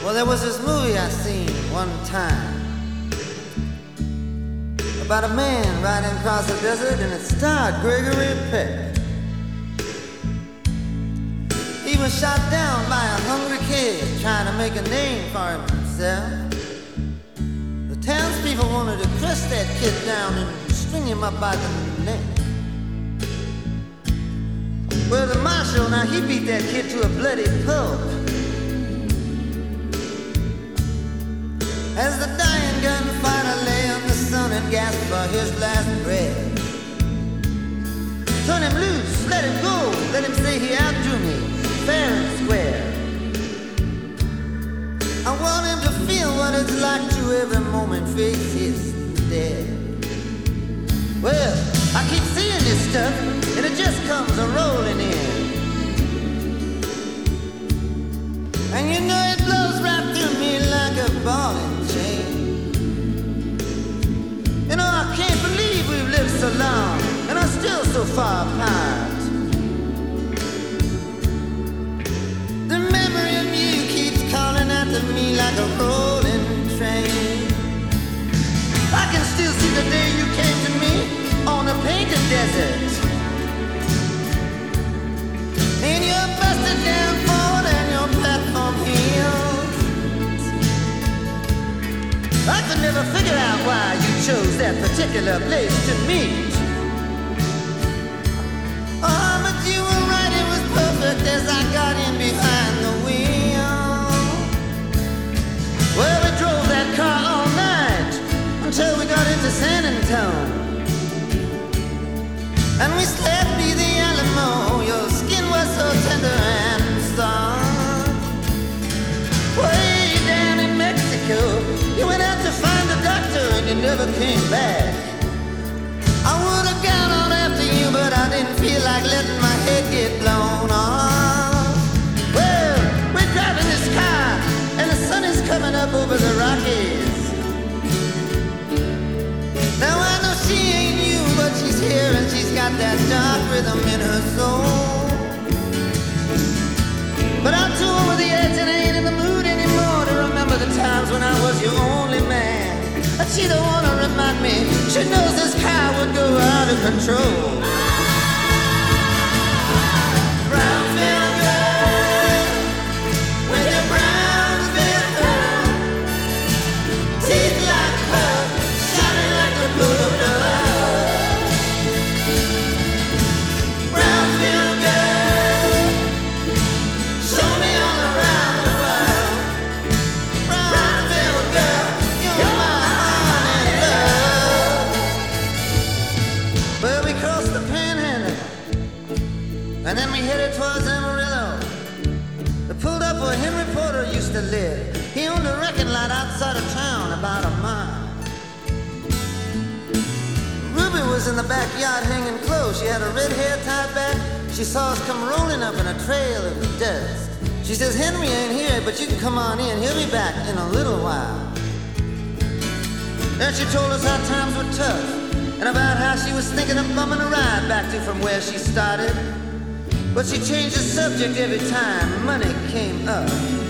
Well, there was this movie I seen one time about a man riding across the desert, and it starred Gregory Peck. He was shot down by a hungry kid trying to make a name for himself. The townspeople wanted to crush that kid down and string him up by the neck. Well, the marshal, now he beat that kid to a bloody pulp. As the dying gunfighter lay on the sun and gasped for his last breath. Turn him loose, let him go, let him say he outdrew me, fair and square. I want him to feel what it's like to every moment face his death. Well, I keep seeing this stuff, and it just comes a-rolling in. And you know it blows right through me like a ball and chain. You know, I can't believe we've lived so long and are still so far apart. The memory of you keeps calling out to me like a rolling train. I can still see the day you came to me on a painted desert. In your busted down Ford and your platform heels. I could never figure out why you chose that particular place to meet. Oh, but you were right, it was perfect as I got in behind the wheel. Well, we drove that car all night until we got into San Antonio. And we slept near the Alamo. Your skin was so tender and soft. Way down in Mexico, you went out to find a doctor and you never came back. I would have gone on after you, but I didn't feel like letting my head get blown off. Well, we're driving this car and the sun is coming up over the Rockies. Now I know she ain't you, but she's here and she's got that dark rhythm in her soul. But I'm too over the edge and I ain't in the mood anymore to remember the times when I was your only man. And she don't wanna remind me, she knows this car would go out of control. Brownsville girl, with your Brownsville girl, teeth like pearl, shining like the blue of love. Brownsville girl, show me all around the world. Brownsville girl, you're my heart and love. Well, we crossed the Panhandle, and then we headed towards Amarillo. We pulled up where Henry Porter used to live. He owned a wrecking lot outside of town, about a mile. Ruby was in the backyard hanging close. She had her red hair tied back. She saw us come rolling up in a trail of dust. She says, Henry ain't here, but you can come on in. He'll be back in a little while. Then she told us how times were tough and about how she was thinking of bumming a ride back to from where she started. But she changed the subject every time money came up.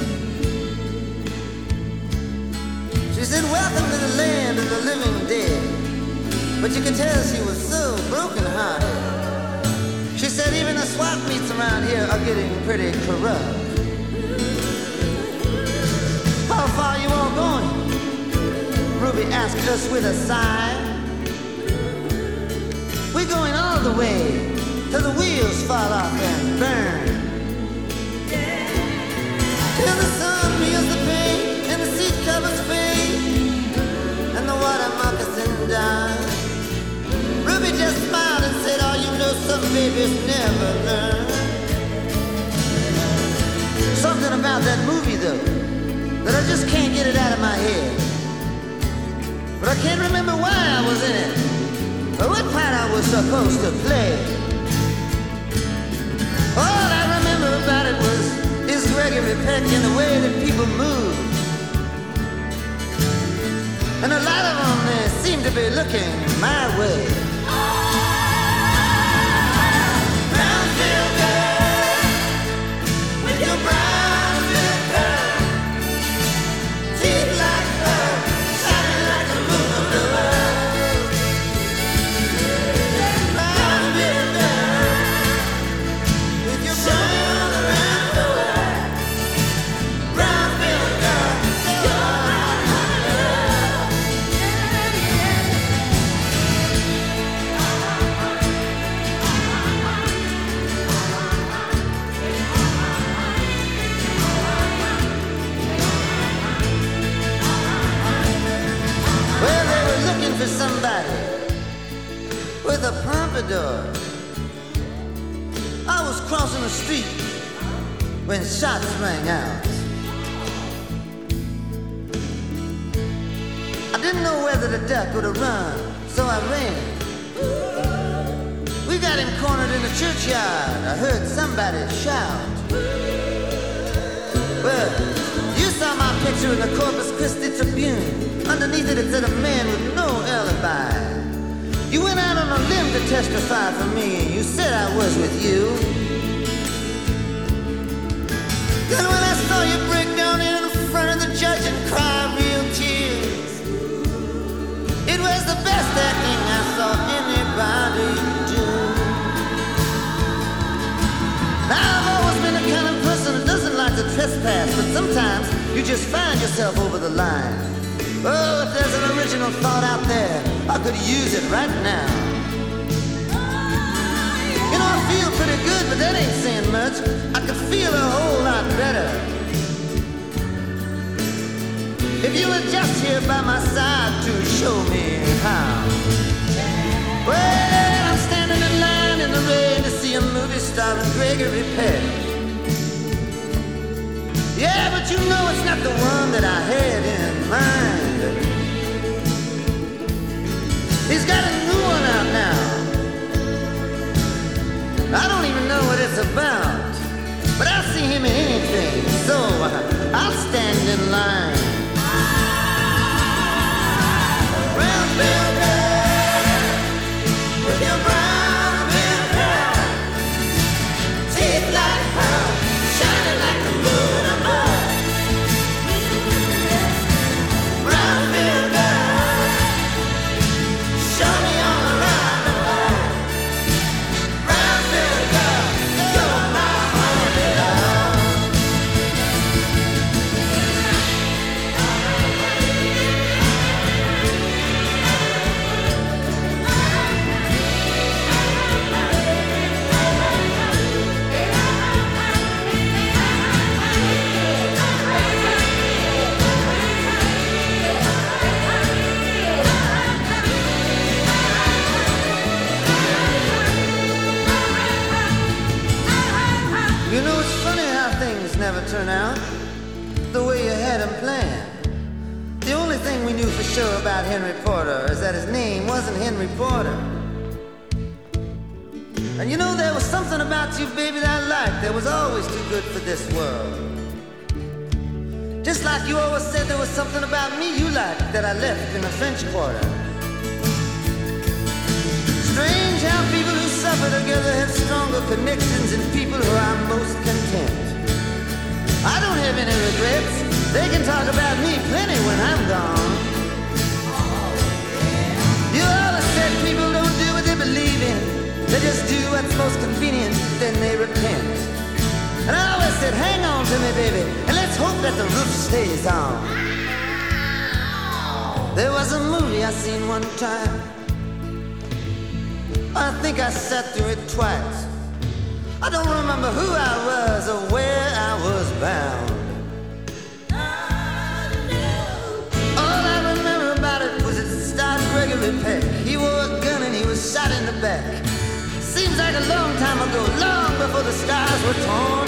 She said, welcome to the land of the living dead. But you could tell she was so broken-hearted. She said even the swap meets around here are getting pretty corrupt. How far you all going? Ruby asked us with a sigh. We're going all the way till the wheels fall off and burn. Till the sun peels the paint and the seat covers fade and the water moccasin dies. Ruby just smiled and said, oh, you know some babies never learn. Something about that movie, though, that I just can't get it out of my head. But I can't remember why I was in it, or what part I was supposed to play. All I remember about it is Gregory Peck and the way that people move. And a lot of them, they seem to be looking my way. Brownsville girl, with your Brownsville girl, pompadour. I was crossing the street when shots rang out. I didn't know whether to duck or to run, so I ran. We got him cornered in the churchyard. I heard somebody shout. Well, you saw my picture in the Corpus Christi Tribune. Underneath it, it said a man with no alibi. You went out on a limb to testify for me, and you said I was with you. Then when I saw you break down in front of the judge and cry real tears, it was the best acting I saw anybody do. Now, I've always been the kind of person who doesn't like to trespass, but sometimes you just find yourself over the line. Oh, if there's an original thought out there, I could use it right now. You know, I feel pretty good, but that ain't saying much. I could feel a whole lot better if you were just here by my side to show me how. Well, I'm standing in line in the rain to see a movie starring Gregory Peck. Yeah, but you know it's not the one that I had in mind. He's got a new one out now. I don't even know what it's about, but I'll see him in anything, so I'll stand in line. Brown builder with your brown builder, teeth like pearl, shining like the moon above. Brown builder, show me all around the world. Brown builder, you're my only love. You know, it's funny how things never turn out the way you had them planned. The only thing we knew for sure about Henry Porter is that his name wasn't Henry Porter. And you know, there was something about you, baby, that I liked that was always too good for this world. Just like you always said there was something about me you liked that I left in the French Quarter. Strange how people who suffer together have stronger connections than people who are most content. I don't have any regrets. They can talk about me plenty when I'm gone. You always said people don't do what they believe in. They just do what's most convenient, then they repent. And I always said, hang on to me, baby, and let's hope that the roof stays on. There was a movie I seen one time. I think I sat through it twice. I don't remember who I was or where I was bound. All I remember about it was it starred Gregory Peck. He wore a gun and he was shot in the back. Seems like a long time ago, long before the stars were torn